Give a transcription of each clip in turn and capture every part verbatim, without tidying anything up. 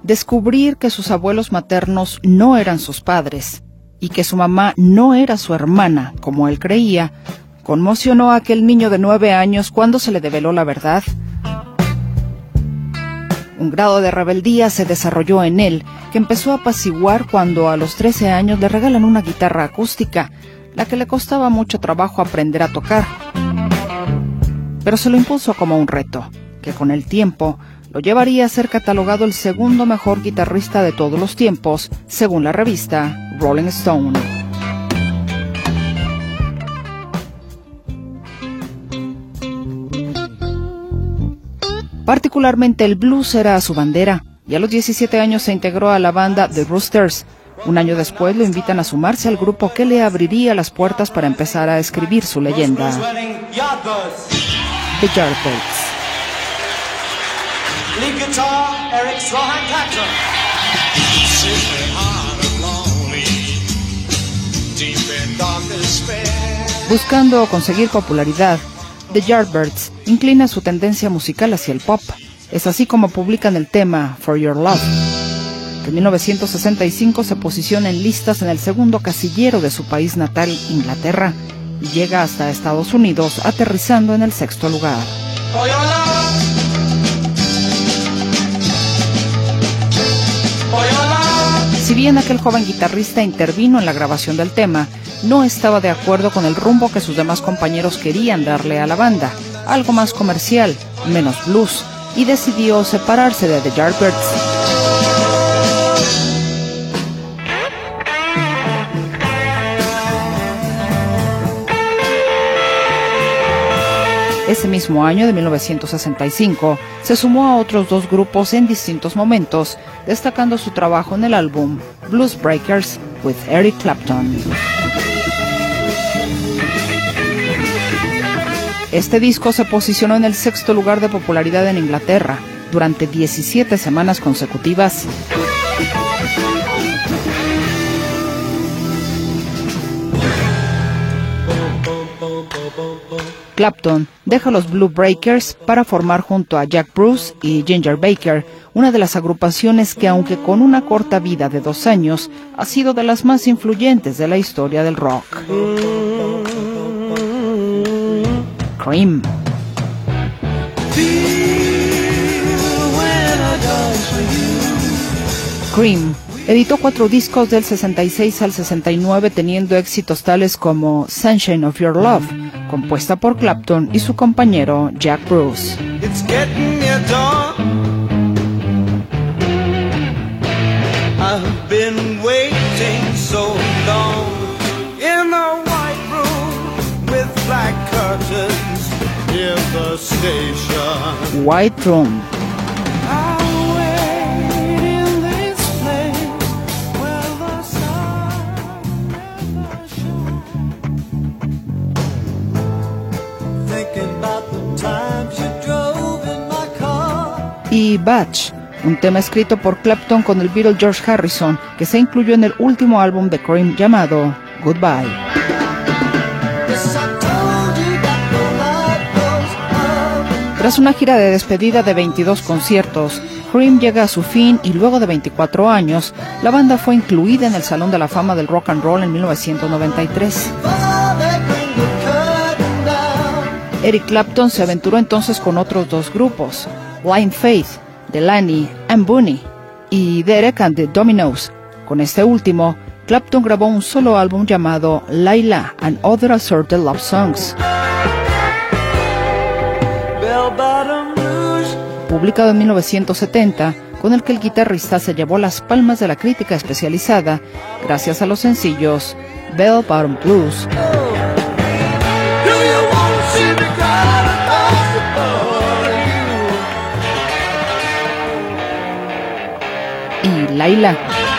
Descubrir que sus abuelos maternos no eran sus padres y que su mamá no era su hermana, como él creía, conmocionó a aquel niño de nueve años cuando se le develó la verdad. Un grado de rebeldía se desarrolló en él, que empezó a apaciguar cuando a los trece años le regalan una guitarra acústica, la que le costaba mucho trabajo aprender a tocar. Pero se lo impuso como un reto, que con el tiempo lo llevaría a ser catalogado el segundo mejor guitarrista de todos los tiempos, según la revista Rolling Stone. Particularmente el blues era su bandera, y a los diecisiete años se integró a la banda The Roosters. Un año después lo invitan a sumarse al grupo que le abriría las puertas para empezar a escribir su leyenda, The Yardbirds. Lead guitar, Eric Strahan Clapton. Buscando conseguir popularidad, The Yardbirds inclina su tendencia musical hacia el pop. Es así como publican el tema For Your Love, que en mil novecientos sesenta y cinco se posiciona en listas en el segundo casillero de su país natal, Inglaterra, y llega hasta Estados Unidos, aterrizando en el sexto lugar. For your love. For your love. Si bien aquel joven guitarrista intervino en la grabación del tema, no estaba de acuerdo con el rumbo que sus demás compañeros querían darle a la banda, algo más comercial, menos blues, y decidió separarse de The Yardbirds. Ese mismo año de mil novecientos sesenta y cinco, se sumó a otros dos grupos en distintos momentos, destacando su trabajo en el álbum Blues Breakers with Eric Clapton. Este disco se posicionó en el sexto lugar de popularidad en Inglaterra durante diecisiete semanas consecutivas. Clapton deja los Blue Breakers para formar junto a Jack Bruce y Ginger Baker una de las agrupaciones que, aunque con una corta vida de dos años, ha sido de las más influyentes de la historia del rock. Cream. Cream editó cuatro discos del sesenta y seis al sesenta y nueve, teniendo éxitos tales como Sunshine of Your Love, compuesta por Clapton y su compañero Jack Bruce. It's getting near dawn. I've been waiting so long in a white room with black curtains near the station. White Room. Y Batch, un tema escrito por Clapton con el Beatle George Harrison, que se incluyó en el último álbum de Cream llamado Goodbye. Tras una gira de despedida de veintidós conciertos, Cream llega a su fin y luego de veinticuatro años, la banda fue incluida en el Salón de la Fama del Rock and Roll en mil novecientos noventa y tres. Eric Clapton se aventuró entonces con otros dos grupos, Blind Faith, Delaney and Booney, y Derek and the Dominos. Con este último, Clapton grabó un solo álbum llamado Layla and Other Assorted Love Songs, publicado en mil novecientos setenta, con el que el guitarrista se llevó las palmas de la crítica especializada gracias a los sencillos Bell Bottom Blues y Layla,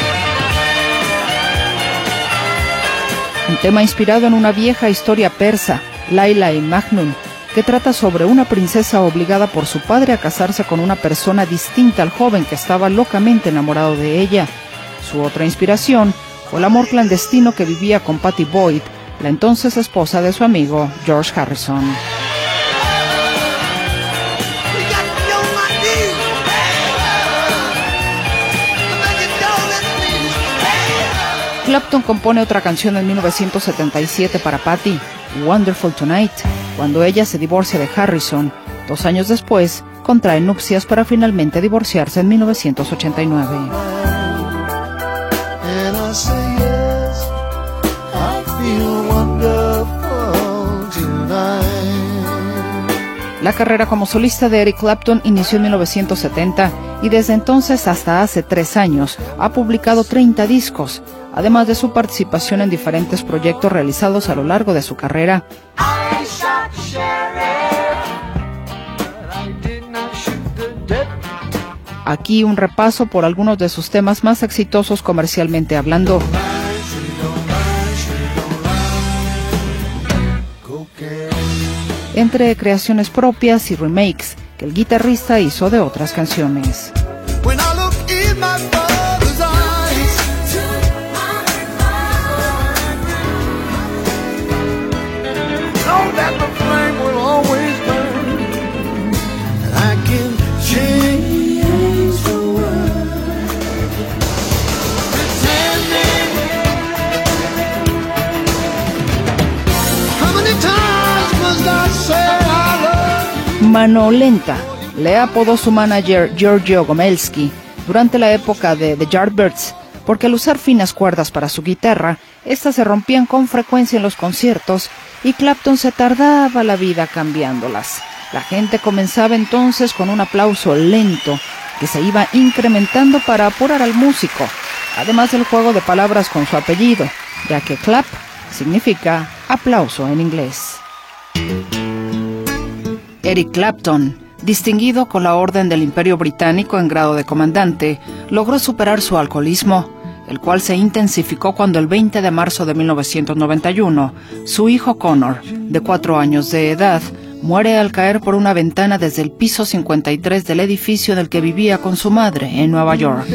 un tema inspirado en una vieja historia persa, Layla y Majnun, que trata sobre una princesa obligada por su padre a casarse con una persona distinta al joven que estaba locamente enamorado de ella. Su otra inspiración fue el amor clandestino que vivía con Pattie Boyd, la entonces esposa de su amigo George Harrison. Clapton compone otra canción en mil novecientos setenta y siete para Patti, Wonderful Tonight, cuando ella se divorcia de Harrison. Dos años después, contraen nupcias para finalmente divorciarse en mil novecientos ochenta y nueve. La carrera como solista de Eric Clapton inició en mil novecientos setenta y desde entonces hasta hace tres años ha publicado treinta discos, además de su participación en diferentes proyectos realizados a lo largo de su carrera. Aquí un repaso por algunos de sus temas más exitosos comercialmente hablando. Entre creaciones propias y remakes que el guitarrista hizo de otras canciones. Mano Lenta le apodó su manager Giorgio Gomelsky durante la época de The Yardbirds, porque al usar finas cuerdas para su guitarra, estas se rompían con frecuencia en los conciertos y Clapton se tardaba la vida cambiándolas. La gente comenzaba entonces con un aplauso lento que se iba incrementando para apurar al músico, además del juego de palabras con su apellido, ya que clap significa aplauso en inglés. Eric Clapton, distinguido con la Orden del Imperio Británico en grado de comandante, logró superar su alcoholismo, el cual se intensificó cuando el veinte de marzo de mil novecientos noventa y uno, su hijo Connor, de cuatro años de edad, muere al caer por una ventana desde el piso cincuenta y tres del edificio en el que vivía con su madre en Nueva York.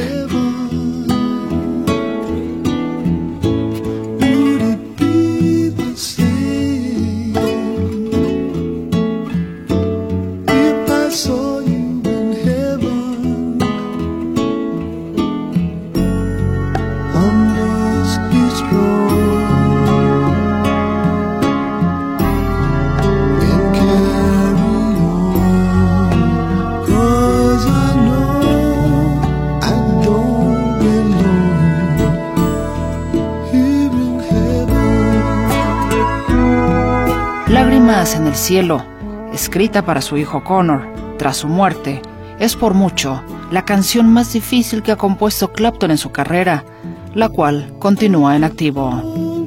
Lágrimas en el cielo, escrita para su hijo Connor tras su muerte, es por mucho la canción más difícil que ha compuesto Clapton en su carrera, la cual continúa en activo.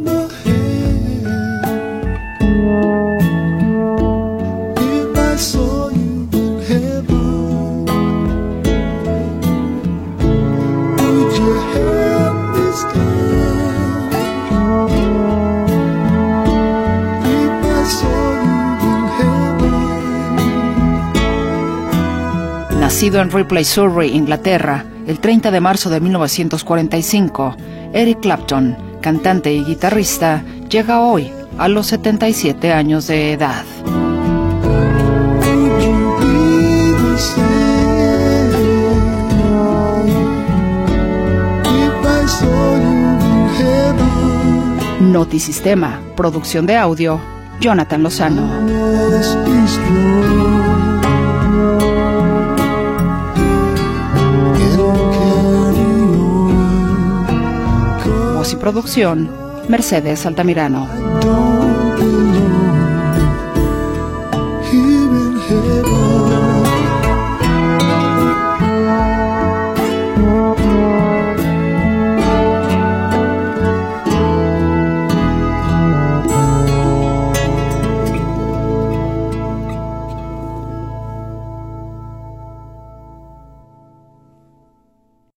Nacido en Ripley, Surrey, Inglaterra, el treinta de marzo de mil novecientos cuarenta y cinco, Eric Clapton, cantante y guitarrista, llega hoy a los setenta y siete años de edad. Notisistema, producción de audio, Jonathan Lozano. Voz y producción, Mercedes Altamirano.